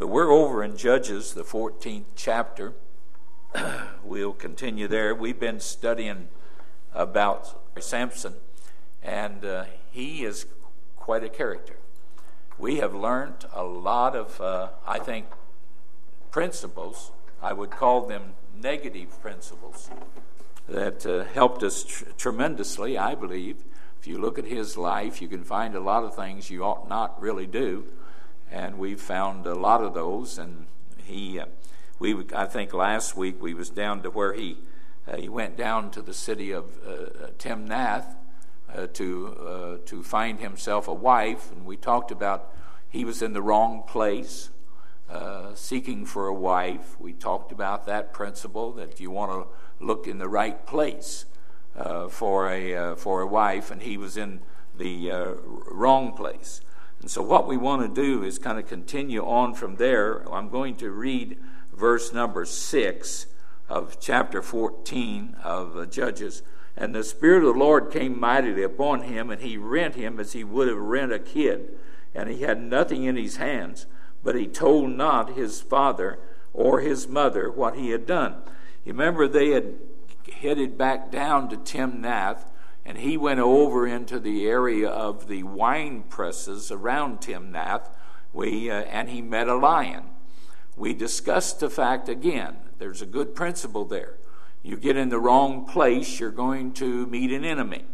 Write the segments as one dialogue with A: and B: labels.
A: But we're over in Judges, the 14th chapter. We'll continue there. We've been studying about Samson, and he is quite a character. We have learned a lot of, I think, principles. I would call them negative principles that helped us tremendously, I believe. If you look at his life, you can find a lot of things you ought not really do, and we've found a lot of those. And I think last week we was down to where he went down to the city of Timnath to find himself a wife, and we talked about he was in the wrong place, seeking for a wife. We talked about that principle, that you want to look in the right place for a wife, and he was in the wrong place. And so what we want to do is kind of continue on from there. I'm going to read verse number 6 of chapter 14 of Judges. And the Spirit of the Lord came mightily upon him, and he rent him as he would have rent a kid. And he had nothing in his hands, but he told not his father or his mother what he had done. You remember they had headed back down to Timnath, and he went over into the area of the wine presses around Timnath, and he met a lion. We discussed the fact again, there's a good principle there. You get in the wrong place, you're going to meet an enemy.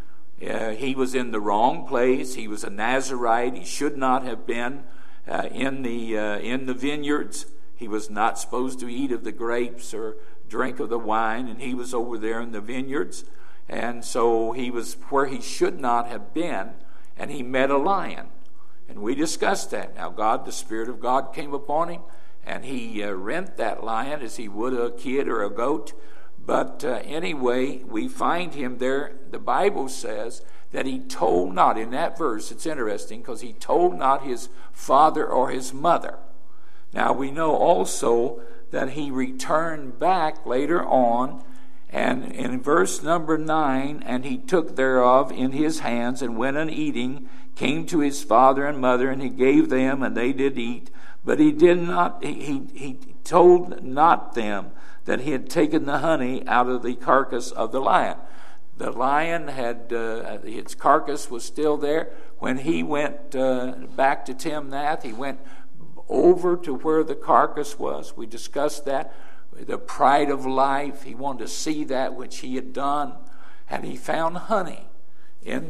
A: He was in the wrong place. He was a Nazirite. He should not have been in the vineyards. He was not supposed to eat of the grapes or drink of the wine, and he was over there in the vineyards. And so he was where he should not have been, and he met a lion. And we discussed that. Now the Spirit of God came upon him, and he rent that lion as he would a kid or a goat. But anyway, we find him there. The Bible says that he told not, in that verse, it's interesting, because he told not his father or his mother. Now we know also that he returned back later on, and in verse number 9, and he took thereof in his hands, and went an eating, came to his father and mother, and he gave them, and they did eat. But he did not. He told not them that he had taken the honey out of the carcass of the lion. The lion had its carcass was still there. When he went back to Timnath, he went over to where the carcass was. We discussed that. The pride of life. He wanted to see that which he had done, and he found honey in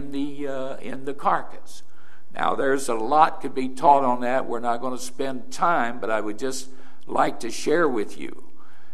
A: the carcass. Now, there's a lot could be taught on that. We're not going to spend time, but I would just like to share with you.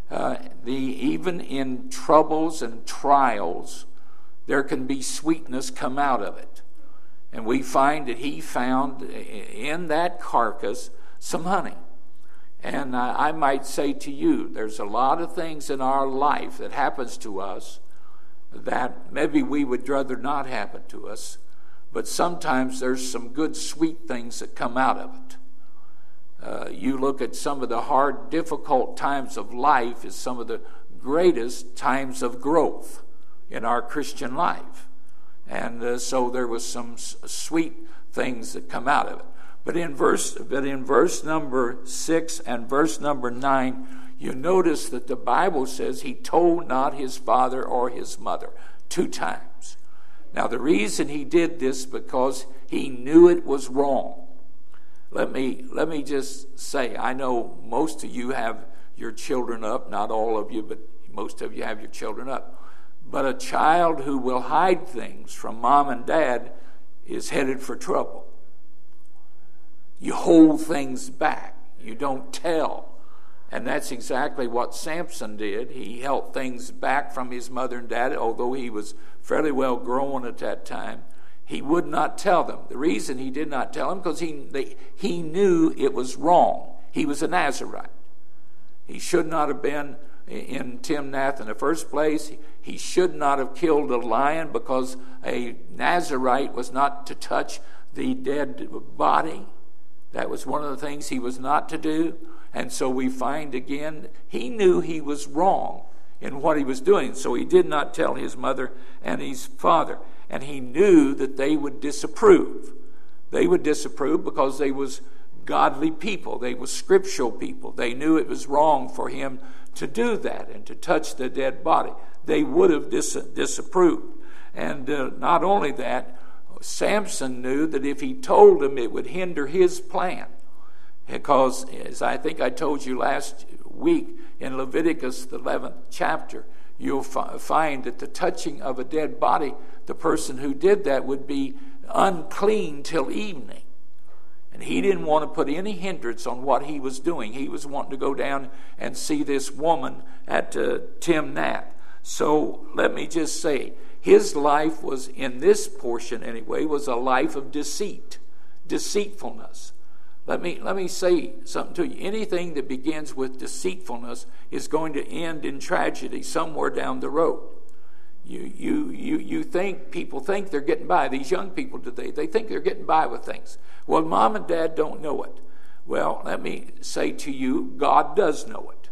A: Even in troubles and trials, there can be sweetness come out of it. And we find that he found in that carcass some honey. And I might say to you, there's a lot of things in our life that happens to us that maybe we would rather not happen to us, but sometimes there's some good, sweet things that come out of it. You look at some of the hard, difficult times of life as some of the greatest times of growth in our Christian life. And so there was some sweet things that come out of it. But in verse number 6 and verse number 9, you notice that the Bible says he told not his father or his mother 2 times. Now the reason he did this because he knew it was wrong. Let me just say, I know most of you have your children up, not all of you, but most of you have your children up. But a child who will hide things from mom and dad is headed for trouble. You hold things back. You don't tell. And that's exactly what Samson did. He held things back from his mother and dad, although he was fairly well grown at that time. He would not tell them. The reason he did not tell them, because he knew it was wrong. He was a Nazirite. He should not have been in Timnath in the first place. He should not have killed a lion, because a Nazirite was not to touch the dead body. That was one of the things he was not to do. And so we find again, he knew he was wrong in what he was doing. So he did not tell his mother and his father. And he knew that they would disapprove. They would disapprove because they was godly people. They were scriptural people. They knew it was wrong for him to do that and to touch the dead body. They would have disapproved. And not only that, Samson knew that if he told them, it would hinder his plan. Because, as I think I told you last week, in Leviticus, the 11th chapter, you'll find that the touching of a dead body, the person who did that would be unclean till evening. And he didn't want to put any hindrance on what he was doing. He was wanting to go down and see this woman at Timnath. So let me just say, his life was, in this portion anyway, was a life of deceit, deceitfulness. Let me say something to you. Anything that begins with deceitfulness is going to end in tragedy somewhere down the road. You think, people think they're getting by. These young people today, they think they're getting by with things. Well, mom and dad don't know it. Well, let me say to you, God does know it.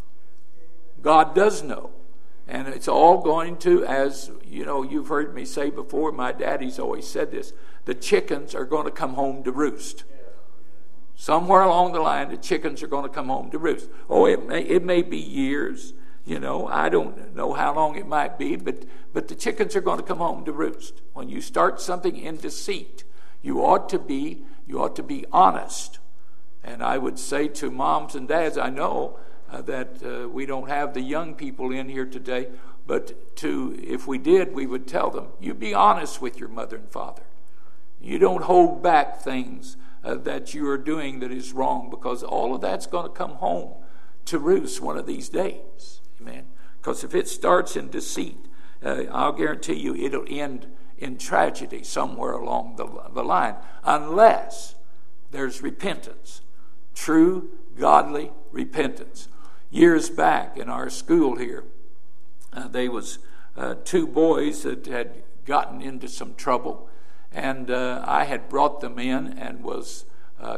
A: God does know. And it's all going to, as you know, you've heard me say before, my daddy's always said this, the chickens are going to come home to roost. Somewhere along the line, the chickens are going to come home to roost. Oh, it may be years, you know. I don't know how long it might be, but the chickens are going to come home to roost. When you start something in deceit, you ought to be honest. And I would say to moms and dads, I know that we don't have the young people in here today, but if we did, we would tell them, you be honest with your mother and father. You don't hold back things that you are doing that is wrong, because all of that's going to come home to roost one of these days. Amen. Because if it starts in deceit, I'll guarantee you it'll end in tragedy somewhere along the line, unless there's repentance, true godly repentance. Years back in our school here, there was two boys that had gotten into some trouble. And I had brought them in and was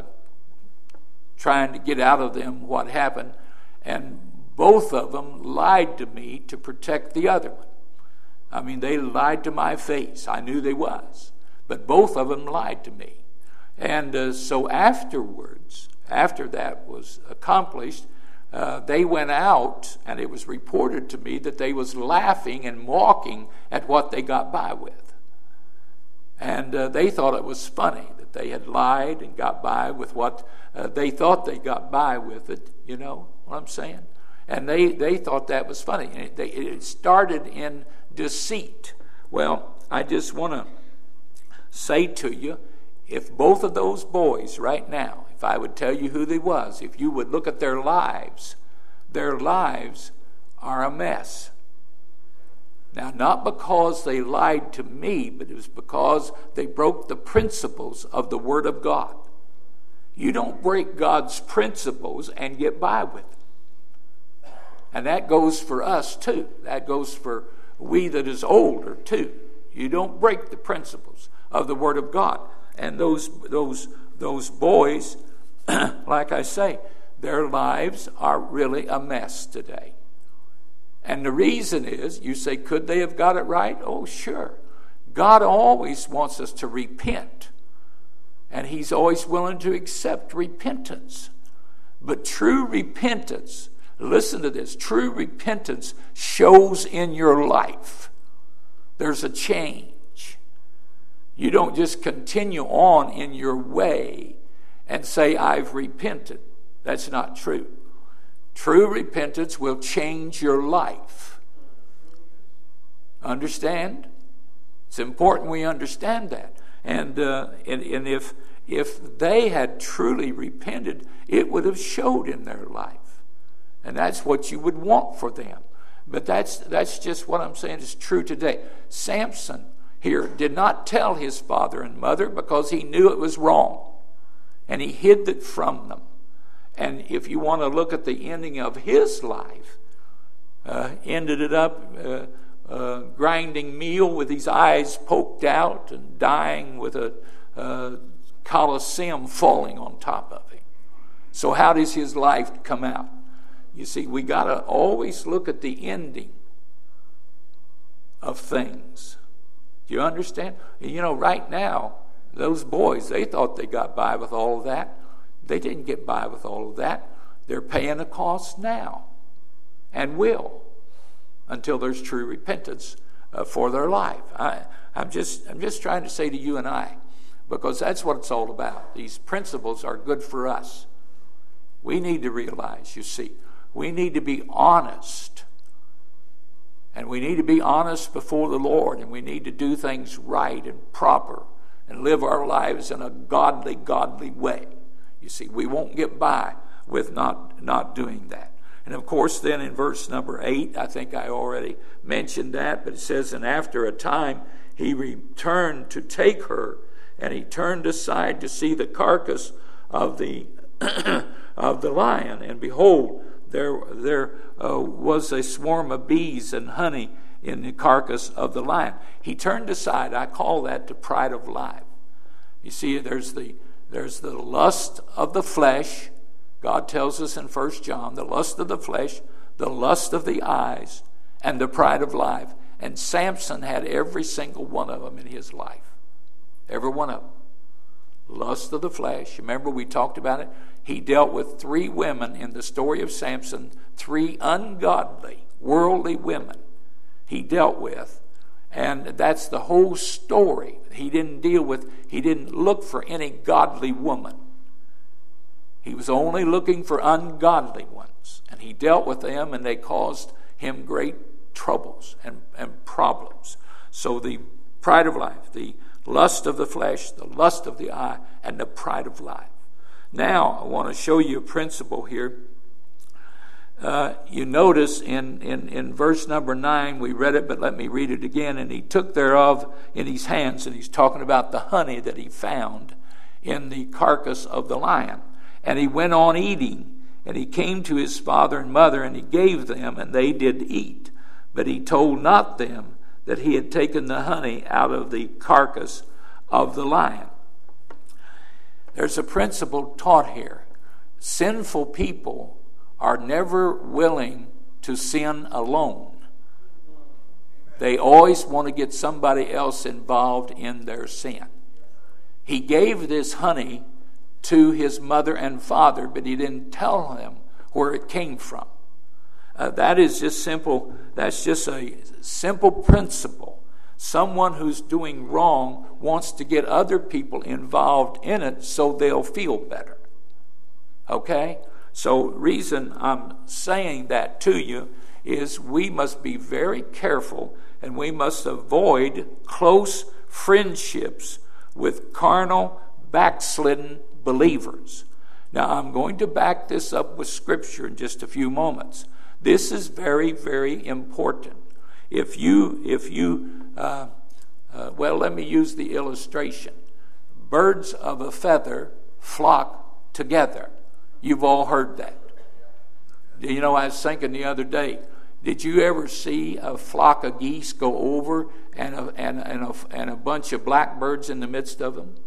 A: trying to get out of them what happened. And both of them lied to me to protect the other one. I mean, they lied to my face. I knew they was. But both of them lied to me. And so afterwards, after that was accomplished, they went out, and it was reported to me that they was laughing and mocking at what they got by with. And they thought it was funny that they had lied and got by with what they thought they got by with it. You know what I'm saying? And they thought that was funny. And it started in deceit. Well, I just want to say to you, if both of those boys right now, if I would tell you who they was, if you would look at their lives are a mess. Now, not because they lied to me, but it was because they broke the principles of the Word of God. You don't break God's principles and get by with it. And that goes for us too. That goes for we that is older too. You don't break the principles of the Word of God. And those boys, like I say, their lives are really a mess today. And the reason is, you say, could they have got it right? Oh, sure. God always wants us to repent. And He's always willing to accept repentance. But true repentance, listen to this, true repentance shows in your life. There's a change. You don't just continue on in your way and say, I've repented. That's not true. True repentance will change your life. Understand? It's important we understand that. And if they had truly repented, it would have showed in their life. And that's what you would want for them. But that's just what I'm saying is true today. Samson here did not tell his father and mother because he knew it was wrong. And he hid it from them. And if you want to look at the ending of his life, ended it up grinding meal with his eyes poked out and dying with a Colosseum falling on top of him. So how does his life come out? You see, we got to always look at the ending of things. Do you understand? You know, right now, those boys, they thought they got by with all of that. They didn't get by with all of that. They're paying a cost now, and will, until there's true repentance for their life. I'm just trying to say to you and I, because that's what it's all about. These principles are good for us. We need to realize, you see, we need to be honest. And we need to be honest before the Lord, and we need to do things right and proper and live our lives in a godly way. You see, we won't get by with not doing that. And of course, then in verse number 8, I think I already mentioned that, but it says, and after a time he returned to take her, and he turned aside to see the carcass of the of the lion, and behold, there was a swarm of bees and honey in the carcass of the lion. He turned aside. I call that the pride of life. You see, there's the lust of the flesh. God tells us in 1 John, the lust of the flesh, the lust of the eyes, and the pride of life. And Samson had every single one of them in his life. Every one of them. Lust of the flesh. Remember we talked about it? He dealt with 3 women in the story of Samson, 3 ungodly, worldly women he dealt with. And that's the whole story. He didn't look for any godly woman. He was only looking for ungodly ones. And he dealt with them, and they caused him great troubles and problems. So the pride of life, the lust of the flesh, the lust of the eye, and the pride of life. Now, I want to show you a principle here. You notice in verse number 9, we read it, but let me read it again. And he took thereof in his hands, and he's talking about the honey that he found in the carcass of the lion. And he went on eating, and he came to his father and mother, and he gave them, and they did eat. But he told not them that he had taken the honey out of the carcass of the lion. There's a principle taught here. Sinful people are never willing to sin alone. They always want to get somebody else involved in their sin. He gave this honey to his mother and father, but he didn't tell them where it came from. That is just simple. That's just a simple principle. Someone who's doing wrong wants to get other people involved in it so they'll feel better. Okay? So reason I'm saying that to you is we must be very careful, and we must avoid close friendships with carnal, backslidden believers. Now, I'm going to back this up with Scripture in just a few moments. This is very, very important. Well, let me use the illustration. Birds of a feather flock together. You've all heard that. You know, I was thinking the other day, did you ever see a flock of geese go over and a bunch of blackbirds in the midst of them?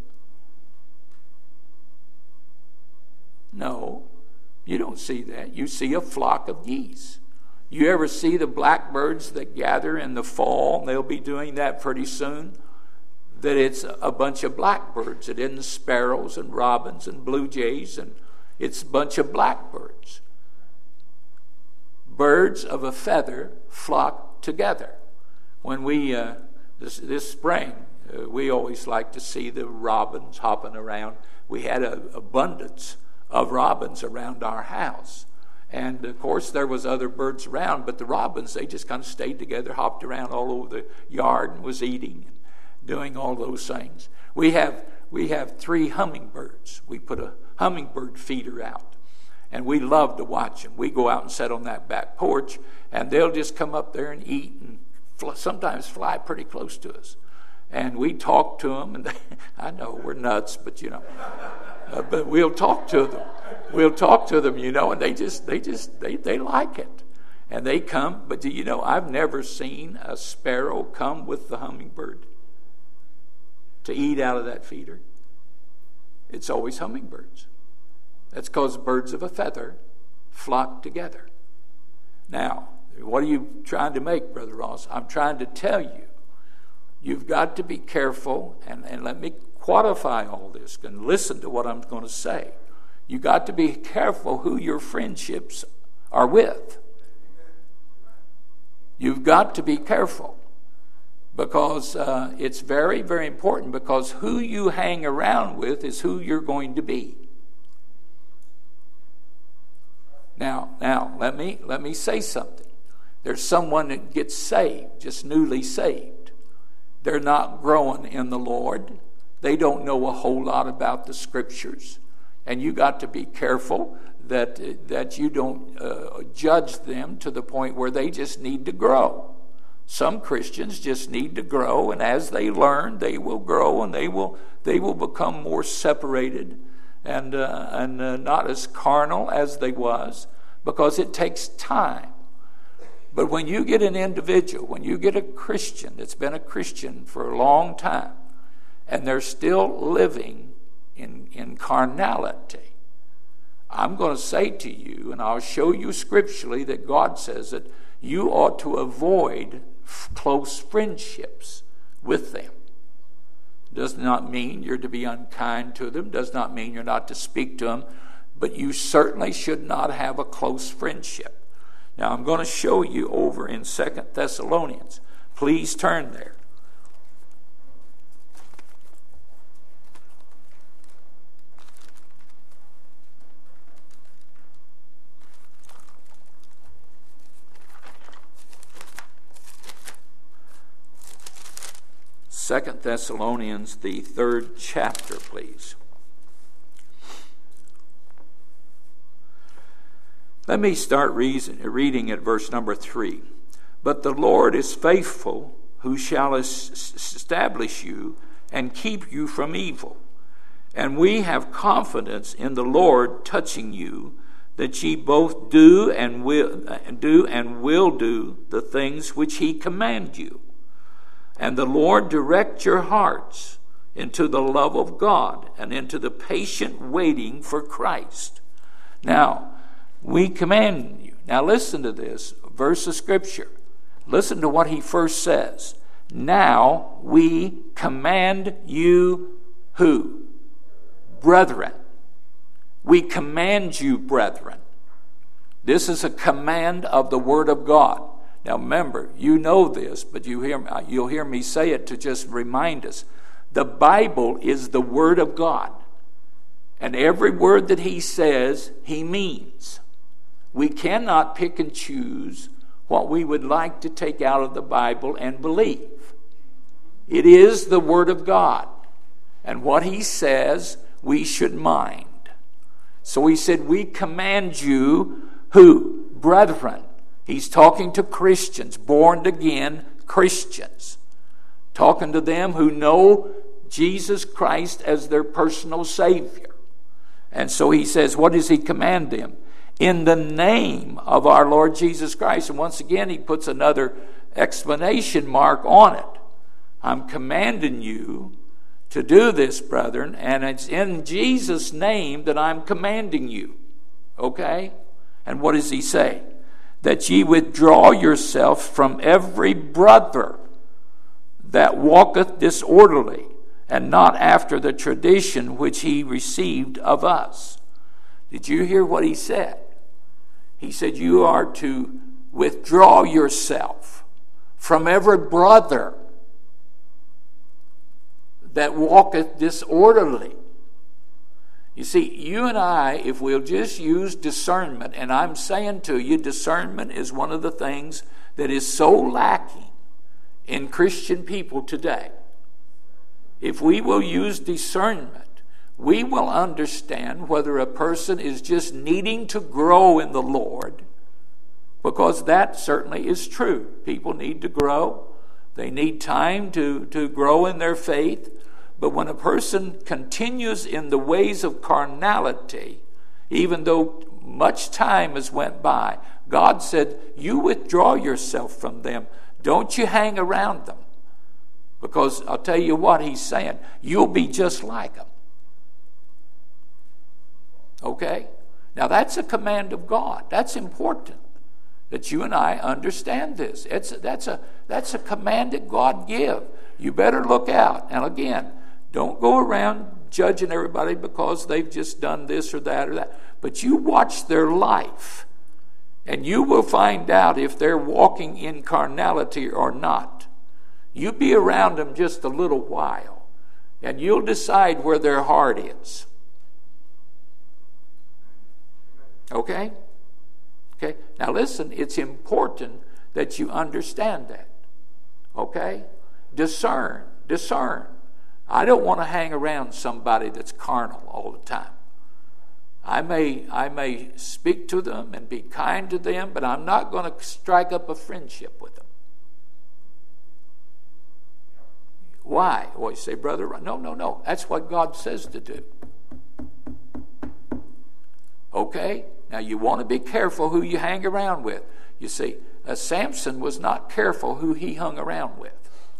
A: No, you don't see that. You see a flock of geese. You ever see the blackbirds that gather in the fall, and they'll be doing that pretty soon? That it's a bunch of blackbirds. It isn't sparrows and robins and blue jays, and it's a bunch of blackbirds. Birds of a feather flock together. When we, this spring, we always like to see the robins hopping around. We had an abundance of robins around our house. And, of course, there was other birds around, but the robins, they just kind of stayed together, hopped around all over the yard and was eating and doing all those things. We have 3 hummingbirds. We put a hummingbird feeder out, and we love to watch them. We go out and sit on that back porch, and they'll just come up there and eat and sometimes fly pretty close to us. And we talk to them, and I know we're nuts, but, you know, but we'll talk to them. We'll talk to them, you know, and they like it. And they come, but do you know, I've never seen a sparrow come with the hummingbird to eat out of that feeder. It's always hummingbirds. That's because birds of a feather flock together. Now, what are you trying to make, Brother Ross? I'm trying to tell you, you've got to be careful, and let me quantify all this and listen to what I'm going to say. You got to be careful who your friendships are with. You've got to be careful, because it's very, very important, because who you hang around with is who you're going to be. Now, let me say something. There's someone that gets saved, just newly saved. They're not growing in the Lord. They don't know a whole lot about the Scriptures. And you got to be careful that you don't judge them to the point where they just need to grow. Some Christians just need to grow, and as they learn, they will grow, and they will become more separated and not as carnal as they was, because it takes time. But when you get an individual, when you get a Christian that's been a Christian for a long time, and they're still living in carnality, I'm going to say to you, and I'll show you scripturally that God says that you ought to avoid close friendships with them. Does not mean you're to be unkind to them, does not mean you're not to speak to them, but you certainly should not have a close friendship. Now, I'm going to show you over in 2 Thessalonians. Please turn there. Second Thessalonians, the 3rd chapter, please. Let me start reading at verse number 3. But the Lord is faithful, who shall establish you and keep you from evil. And we have confidence in the Lord touching you, that ye both do and will do the things which he command you. And the Lord direct your hearts into the love of God and into the patient waiting for Christ. Now, we command you. Now listen to this verse of Scripture. Listen to what he first says. Now we command you who? Brethren. We command you, brethren. This is a command of the Word of God. Now remember, you know this, but you'll hear me say it to just remind us. The Bible is the Word of God. And every word that he says, he means. We cannot pick and choose what we would like to take out of the Bible and believe. It is the Word of God. And what he says, we should mind. So he said, we command you, who? Brethren. He's talking to Christians, born again Christians. Talking to them who know Jesus Christ as their personal Savior. And so he says, what does he command them? In the name of our Lord Jesus Christ. And once again, he puts another exclamation mark on it. I'm commanding you to do this, brethren, and it's in Jesus' name that I'm commanding you. Okay? And what does he say? That ye withdraw yourself from every brother that walketh disorderly, and not after the tradition which he received of us. Did you hear what he said? He said you are to withdraw yourself from every brother that walketh disorderly. You see, you and I, if we'll just use discernment, and I'm saying to you, discernment is one of the things that is so lacking in Christian people today. If we will use discernment, we will understand whether a person is just needing to grow in the Lord, because that certainly is true. People need to grow. They need time to grow in their faith. But when a person continues in the ways of carnality, even though much time has went by, God said, you withdraw yourself from them. Don't you hang around them. Because I'll tell you what he's saying, you'll be just like them. Okay? Now that's a command of God. That's important that you and I understand this. That's a command that God give. You better look out. And again, don't go around judging everybody because they've just done this or that. But you watch their life, and you will find out if they're walking in carnality or not. You be around them just a little while, and you'll decide where their heart is. Okay? Okay? Now listen, it's important that you understand that. Okay? Discern. I don't want to hang around somebody that's carnal all the time. I may speak to them and be kind to them, but I'm not going to strike up a friendship with them. Why? Well, you say, brother, no. That's what God says to do. Okay? Now you want to be careful who you hang around with. You see, Samson was not careful who he hung around with.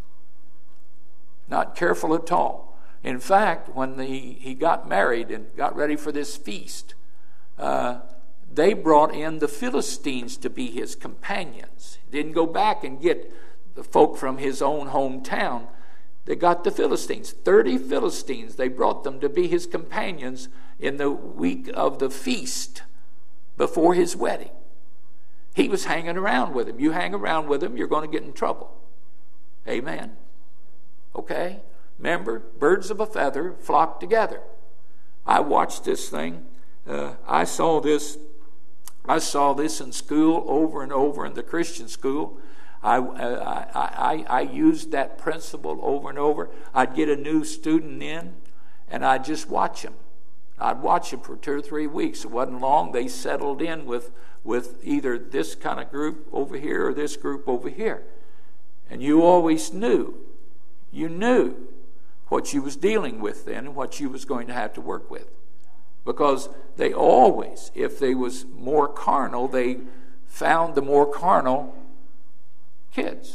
A: Not careful at all. In fact, when he got married and got ready for this feast, they brought in the Philistines to be his companions. Didn't go back and get the folk from his own hometown. They got the Philistines. 30 Philistines. They brought them to be his companions in the week of the feast before his wedding. He was hanging around with them. You hang around with them, you're going to get in trouble. Amen? Okay? Remember, birds of a feather flock together. I watched this thing. I saw this in school over and over in the Christian school. I used that principle over and over. I'd get a new student in, and I'd just watch him. I'd watch them for 2 or 3 weeks. It wasn't long. They settled in with either this kind of group over here or this group over here. And you always knew. You knew what you was dealing with then and what you was going to have to work with. Because they always, if they was more carnal, they found the more carnal kids.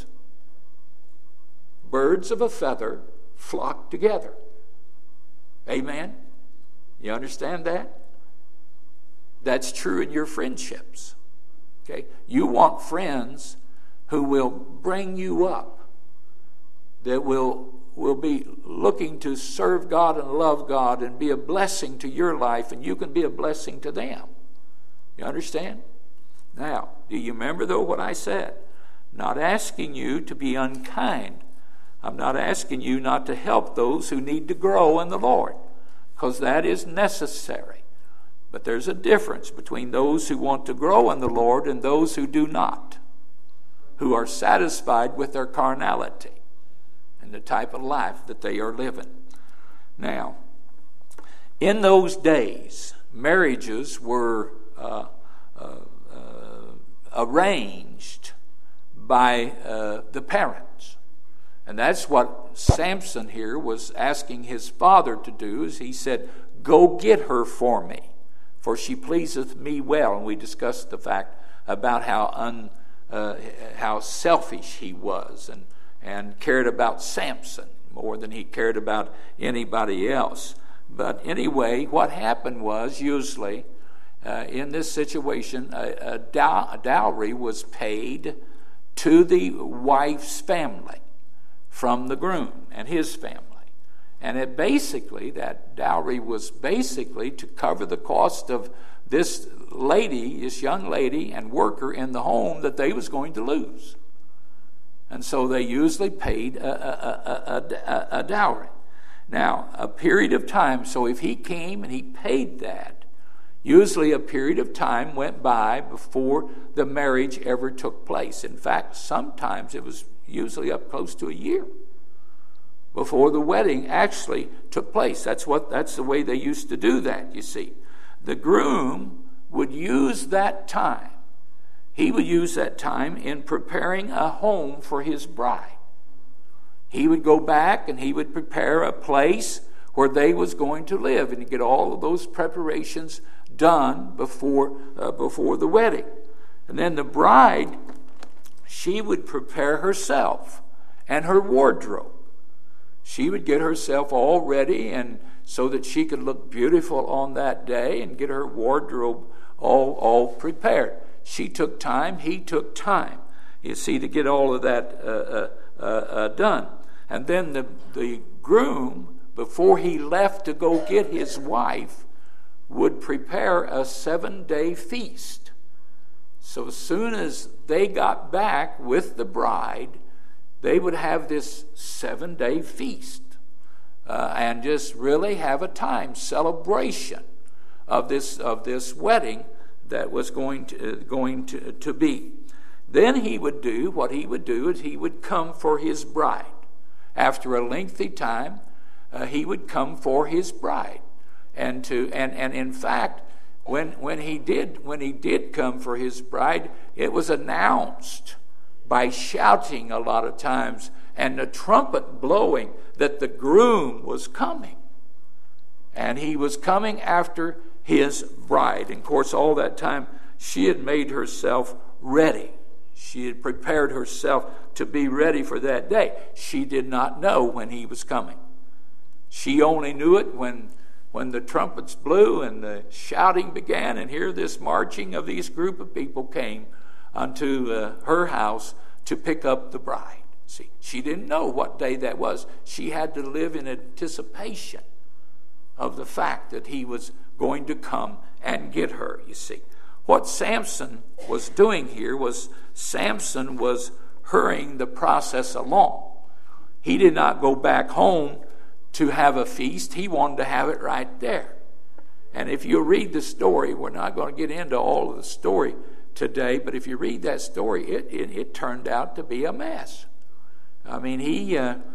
A: Birds of a feather flock together. Amen? You understand that? That's true in your friendships. Okay? You want friends who will bring you up, that will be looking to serve God and love God and be a blessing to your life, and you can be a blessing to them. You understand? Now, do you remember, though, what I said? I'm not asking you to be unkind. I'm not asking you not to help those who need to grow in the Lord, because that is necessary. But there's a difference between those who want to grow in the Lord and those who do not, who are satisfied with their carnality and the type of life that they are living. Now, in those days, marriages were arranged by the parents. And that's what Samson here was asking his father to do, is he said, go get her for me, for she pleaseth me well. And we discussed the fact about how selfish he was and cared about Samson more than he cared about anybody else. But anyway, what happened was usually in this situation, a dowry was paid to the wife's family from the groom and his family. And that dowry was basically to cover the cost of this young lady and worker in the home that they was going to lose. And so they usually paid a dowry. Now, a period of time, so if he came and he paid that, usually a period of time went by before the marriage ever took place. In fact, sometimes it was usually up close to a year before the wedding actually took place. That's the way they used to do that, you see. The groom would use that time. He would use that time in preparing a home for his bride. He would go back and he would prepare a place where they was going to live and get all of those preparations done before the wedding. And then the bride, she would prepare herself and her wardrobe. She would get herself all ready and so that she could look beautiful on that day and get her wardrobe all prepared. She took time, he took time, you see, to get all of that done. And then the groom, before he left to go get his wife, would prepare a 7-day feast. So as soon as they got back with the bride, they would have this 7-day feast and just really have a celebration of this wedding that was going to be. Then he would do he would come for his bride. After a lengthy time, he would come for his bride, and in fact, when he did come for his bride, it was announced by shouting a lot of times and the trumpet blowing that the groom was coming, and he was coming after his bride. And of course, all that time she had made herself ready. She had prepared herself to be ready for that day. She did not know when he was coming. She only knew it when the trumpets blew and the shouting began, and here this marching of these group of people came unto her house to pick up the bride. See, she didn't know what day that was. She had to live in anticipation of the fact that he was going to come and get her, you see. What Samson was doing here was Samson was hurrying the process along. He did not go back home to have a feast. He wanted to have it right there. And if you read the story, we're not going to get into all of the story today, but if you read that story, it turned out to be a mess. I mean, he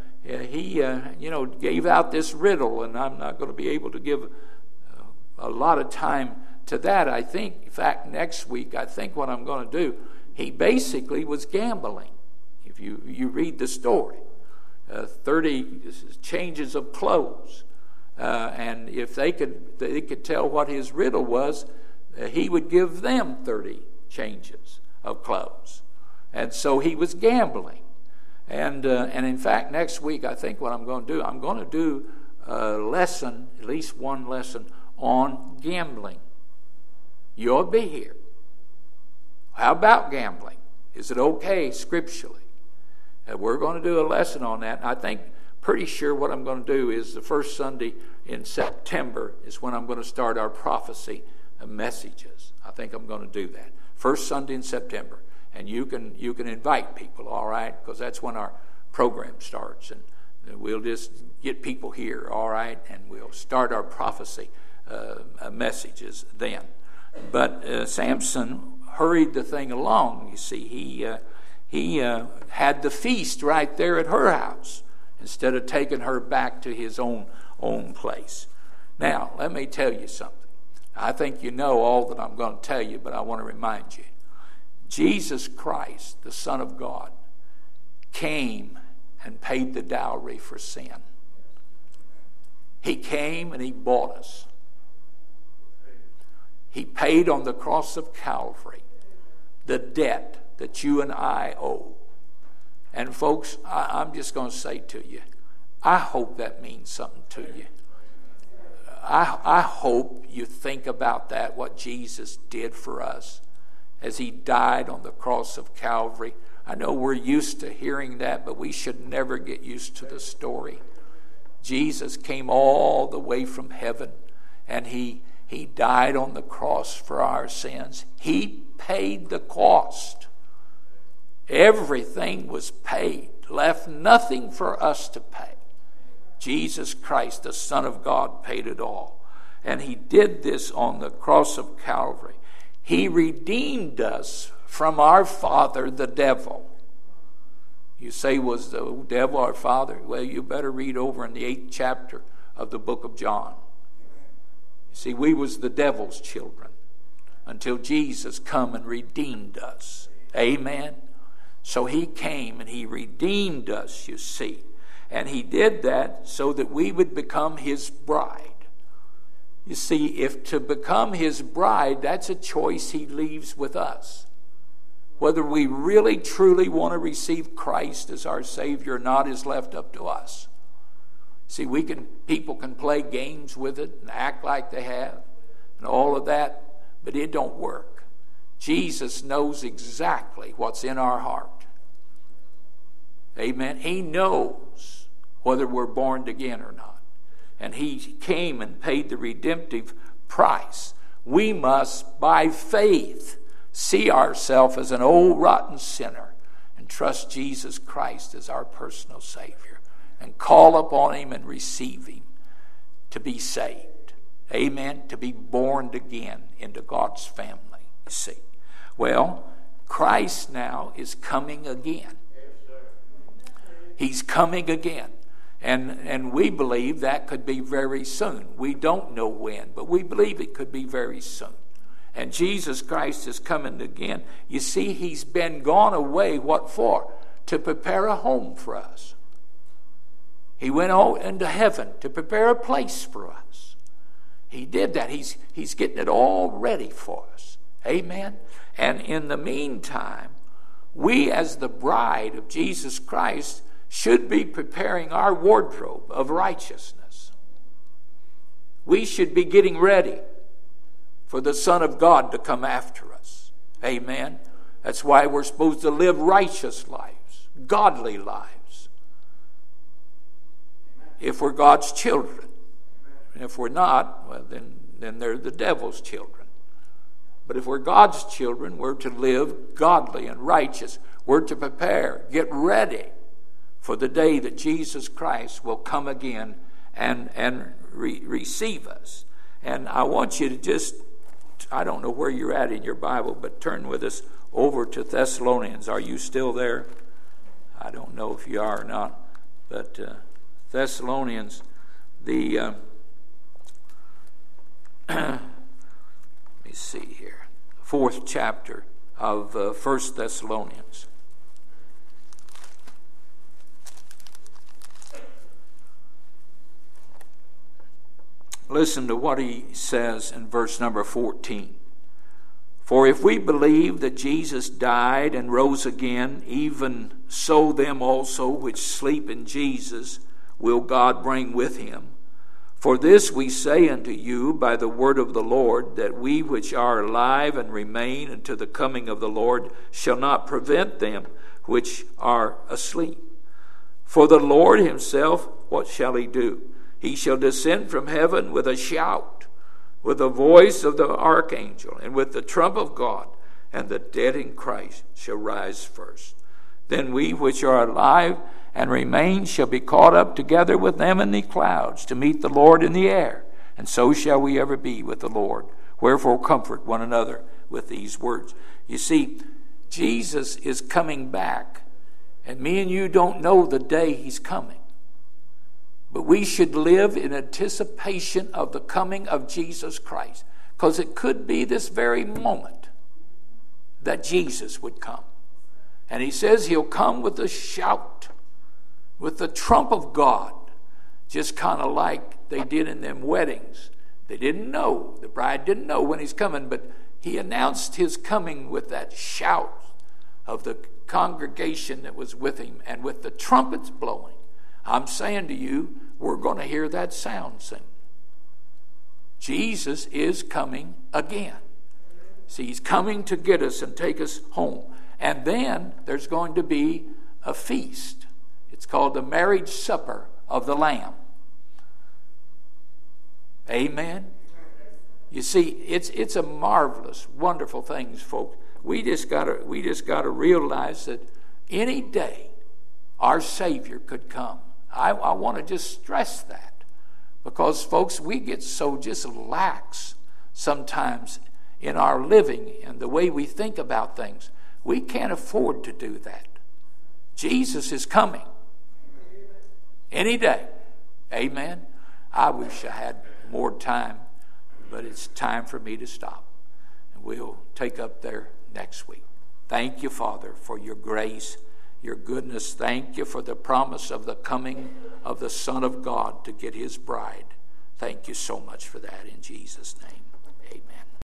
A: gave out this riddle, and I'm not going to be able to give a lot of time to that. I think, in fact, next week, I think what I'm going to do, he basically was gambling. If you read the story, 30 changes of clothes, and if they could tell what his riddle was, he would give them 30 changes of clothes, and so he was gambling. And in fact, next week, I think what I'm going to do a lesson, at least one lesson on gambling. You ought to be here. How about gambling? Is it okay scripturally? We're going to do a lesson on that. I think, pretty sure what I'm going to do is the first Sunday in September is when I'm going to start our prophecy messages. I think I'm going to do that. First Sunday in September. And you can invite people, all right? Because that's when our program starts. And we'll just get people here, all right? And we'll start our prophecy messages then. But Samson hurried the thing along. You see, he had the feast right there at her house instead of taking her back to his own place. Now, let me tell you something. I think you know all that I'm going to tell you, but I want to remind you. Jesus Christ, the Son of God, came and paid the dowry for sin. He came and he bought us. He paid on the cross of Calvary the debt that you and I owe. And folks, I'm just going to say to you, I hope that means something to you. I hope you think about that, what Jesus did for us as he died on the cross of Calvary. I know we're used to hearing that, but we should never get used to the story. Jesus came all the way from heaven, and he died on the cross for our sins. He paid the cost. Everything was paid, left nothing for us to pay. Jesus Christ, the Son of God, paid it all. And he did this on the cross of Calvary. He redeemed us from our father, the devil. You say, was the devil our father? Well, you better read over in the 8th chapter of the book of John. You see, we was the devil's children until Jesus come and redeemed us. Amen? So he came and he redeemed us, you see. And he did that so that we would become his bride. You see, if to become his bride, that's a choice he leaves with us. Whether we really, truly want to receive Christ as our Savior or not is left up to us. See, people can play games with it and act like they have and all of that, but it don't work. Jesus knows exactly what's in our heart. Amen. He knows whether we're born again or not. and he came and paid the redemptive price. We must, by faith, see ourselves as an old rotten sinner and trust Jesus Christ as our personal Savior and call upon him and receive him to be saved. Amen. To be born again into God's family. You see. Well, Christ now is coming again. He's coming again. And we believe that could be very soon. We don't know when, but we believe it could be very soon. And Jesus Christ is coming again. You see, he's been gone away, what for? To prepare a home for us. He went into heaven to prepare a place for us. He did that. He's getting it all ready for us. Amen. And in the meantime, we as the bride of Jesus Christ should be preparing our wardrobe of righteousness. We should be getting ready for the Son of God to come after us. Amen. That's why we're supposed to live righteous lives, godly lives, if we're God's children. And if we're not, well, then they're the devil's children. But if we're God's children, we're to live godly and righteous. We're to prepare, get ready for the day that Jesus Christ will come again and receive us. And I want you to just, I don't know where you're at in your Bible, but turn with us over to Thessalonians. Are you still there? I don't know if you are or not. But Thessalonians, let me see here, 4th chapter of 1 Thessalonians. Listen to what he says in verse number 14. For if we believe that Jesus died and rose again, even so them also which sleep in Jesus will God bring with him. For this we say unto you by the word of the Lord, that we which are alive and remain unto the coming of the Lord shall not prevent them which are asleep. For the Lord himself, what shall he do? He shall descend from heaven with a shout, with the voice of the archangel, and with the trump of God, and the dead in Christ shall rise first. Then we which are alive and remain shall be caught up together with them in the clouds to meet the Lord in the air, and so shall we ever be with the Lord. Wherefore comfort one another with these words. You see, Jesus is coming back, and me and you don't know the day he's coming. But we should live in anticipation of the coming of Jesus Christ, because it could be this very moment that Jesus would come. And he says he'll come with a shout, with the trump of God, just kind of like they did in them weddings. They didn't know, the bride didn't know when he's coming, but he announced his coming with that shout of the congregation that was with him and with the trumpets blowing. I'm saying to you, we're going to hear that sound soon. Jesus is coming again. See, he's coming to get us and take us home. And then there's going to be a feast. It's called the marriage supper of the Lamb. Amen. You see, it's a marvelous, wonderful thing, folks. We just got to realize that any day our Savior could come. I want to just stress that, because folks, we get so just lax sometimes in our living and the way we think about things. We can't afford to do that. Jesus is coming any day. Amen. I wish I had more time, but it's time for me to stop. And we'll take up there next week. Thank you, Father, for your grace, your goodness. Thank you for the promise of the coming of the Son of God to get his bride. Thank you so much for that in Jesus' name.